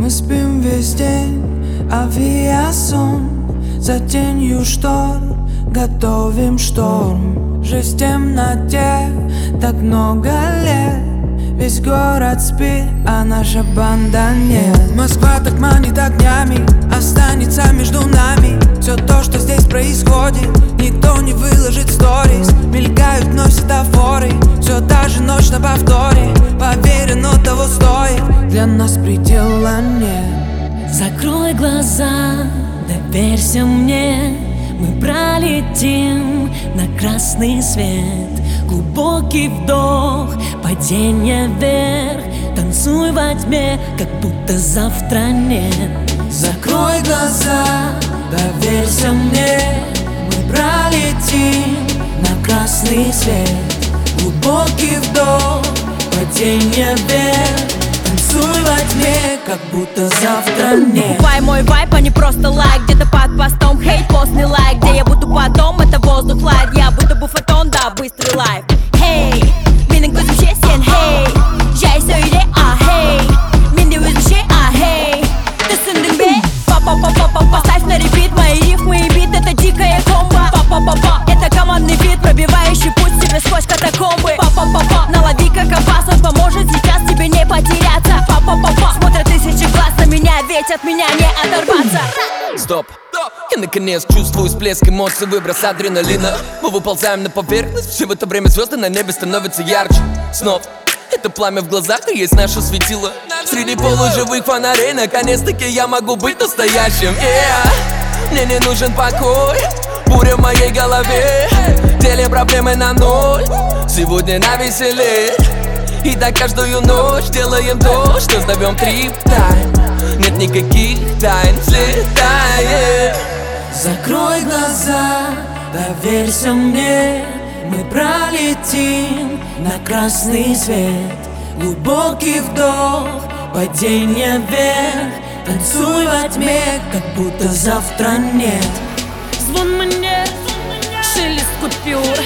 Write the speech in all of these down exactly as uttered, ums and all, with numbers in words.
Мы спим весь день, авиасон. За тенью штор готовим шторм. Жизнь в темноте так много лет. Весь город спит, а наша банда нет. Москва так манит огнями, останется между нами. Все то, что здесь происходит, никто не выложит сторис. Мелькают вновь светофоры, все та же ночь на повторе. Поверь, оно того стоит, для нас предела нет. Закрой глаза, доверься мне. Мы пролетим на красный свет. Глубокий вдох, падение вверх. Танцуй во тьме, как будто завтра нет. Закрой глаза, доверься мне. Мы пролетим на красный свет. Глубокий вдох, падение вверх. Танцуй во тьме, как будто завтра нет. Покупай мой вайп, а не просто лайк. Где-то под постом хейт, постный лайк. Где я буду потом, это воздух лайт. Я будто бы фотон, да, быстрый лайф. Hey, benim gözüm şey sen hey. Jay söyle ah hey. Мен de özüm şey ah hey. Düşündün be? Па-па-па-па-па. Поставь на репит мои рифмы и бит. Это дикая комбо. Па-па-па-па. Это командный бит, пробивающий путь себе сквозь катакомбы. Па-па-па-па. Налови как опас, он поможет сейчас тебе не потеряться. Па-па-па-па. Смотрят тысячи глаз на меня, ведь от меня не оторваться. Стоп! Я наконец чувствую всплеск эмоций, выброс адреналина. Мы выползаем на поверхность, все в это время звезды на небе становятся ярче. Снова это пламя в глазах, и есть наше светило. Среди полуживых фонарей наконец-таки я могу быть настоящим. Yeah. Мне не нужен покой, буря в моей голове. Делим проблемы на ноль, сегодня навеселе. И так каждую ночь делаем то, что зовем трип-тайм. Нет никаких тайн, взлетаем. Закрой глаза, доверься мне. Мы пролетим на красный свет. Глубокий вдох, падение вверх. Танцуй во тьме, как будто завтра нет. Звон монет, шелест купюр.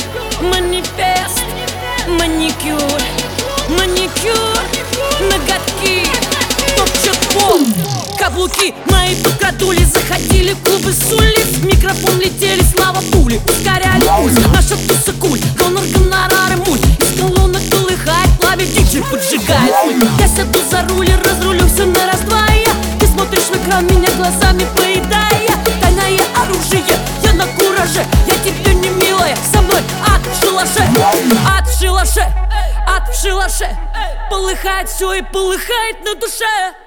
Манифест, маникюр. Маникюр, ноготки топчут пол. Каблуки мои покатули, заходили в клубы с улиц. В микрофон летели слава пули, ускоряли пульс. Наша туса куль, гонор, гонорары, муль. Из колонок полыхает пламя, диджей поджигает пуль. Я сяду за руль и разрулю все на раз-два. Ты смотришь в экран, меня глазами поедая. Тайное оружие, я на кураже. Я тебе не милая, со мной ад в шалаше. Ад в шалаше, ад в шалаше. Полыхает все и полыхает на душе.